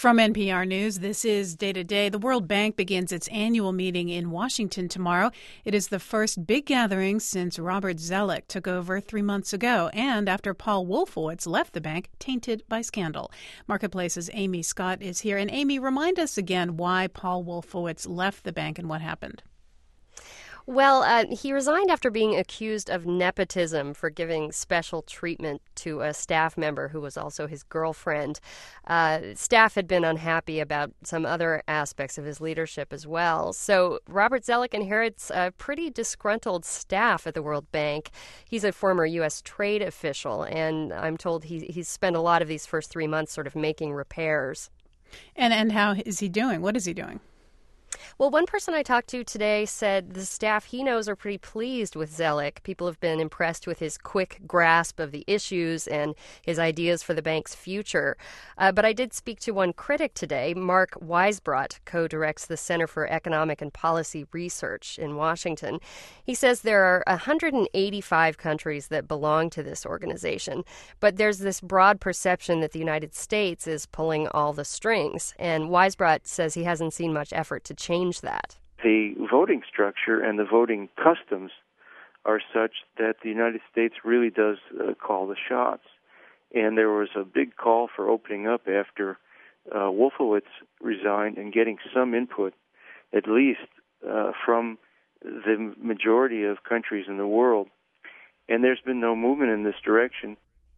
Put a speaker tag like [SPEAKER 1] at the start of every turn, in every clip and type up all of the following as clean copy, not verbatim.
[SPEAKER 1] From NPR News, this is Day to Day. The World Bank begins its annual meeting in Washington tomorrow. It is the first big gathering since Robert Zoellick took over 3 months ago, and after Paul Wolfowitz left the bank, tainted by scandal. Marketplace's Amy Scott is here. And Amy, remind us again why Paul Wolfowitz left the bank and what happened.
[SPEAKER 2] Well, he resigned after being accused of nepotism for giving special treatment to a staff member who was also his girlfriend. Staff had been unhappy about some other aspects of his leadership as well. So Robert Zoellick inherits a pretty disgruntled staff at the World Bank. He's a former U.S. trade official, and I'm told he's spent a lot of these first 3 months sort of making repairs.
[SPEAKER 1] And how is he doing? What is he doing?
[SPEAKER 2] Well, one person I talked to today said the staff he knows are pretty pleased with Zoellick. People have been impressed with his quick grasp of the issues and his ideas for the bank's future. But I did speak to one critic today. Mark Weisbrot co-directs the Center for Economic and Policy Research in Washington. He says there are 185 countries that belong to this organization, but there's this broad perception that the United States is pulling all the strings. And Weisbrot says he hasn't seen much effort to change that.
[SPEAKER 3] The voting structure and the voting customs are such that the United States really does call the shots. And there was a big call for opening up after Wolfowitz resigned and getting some input, at least from the majority of countries in the world. And there's been no movement in this direction.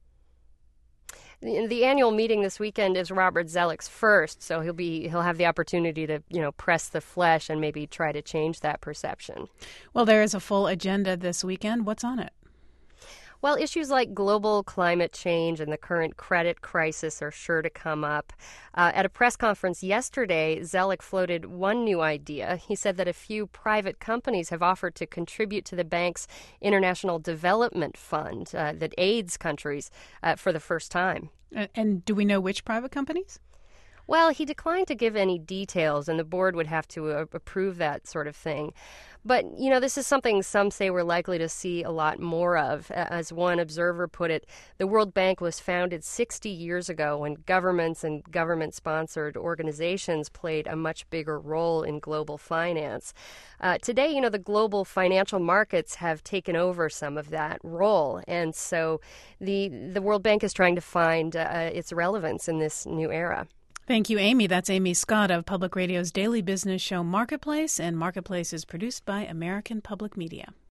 [SPEAKER 2] The annual meeting this weekend is Robert Zoellick's first, so he'll have the opportunity to, press the flesh and maybe try to change that perception.
[SPEAKER 1] Well, there is a full agenda this weekend. What's on it?
[SPEAKER 2] Well, issues like global climate change and the current credit crisis are sure to come up. At a press conference yesterday, Zoellick floated one new idea. He said that a few private companies have offered to contribute to the bank's International Development Fund that aids countries for the first time.
[SPEAKER 1] And do we know which private companies?
[SPEAKER 2] Well, he declined to give any details, and the board would have to approve that sort of thing. But, this is something some say we're likely to see a lot more of. As one observer put it, the World Bank was founded 60 years ago when governments and government-sponsored organizations played a much bigger role in global finance. Today, the global financial markets have taken over some of that role, and so the World Bank is trying to find its relevance in this new era.
[SPEAKER 1] Thank you, Amy. That's Amy Scott of Public Radio's daily business show Marketplace, and Marketplace is produced by American Public Media.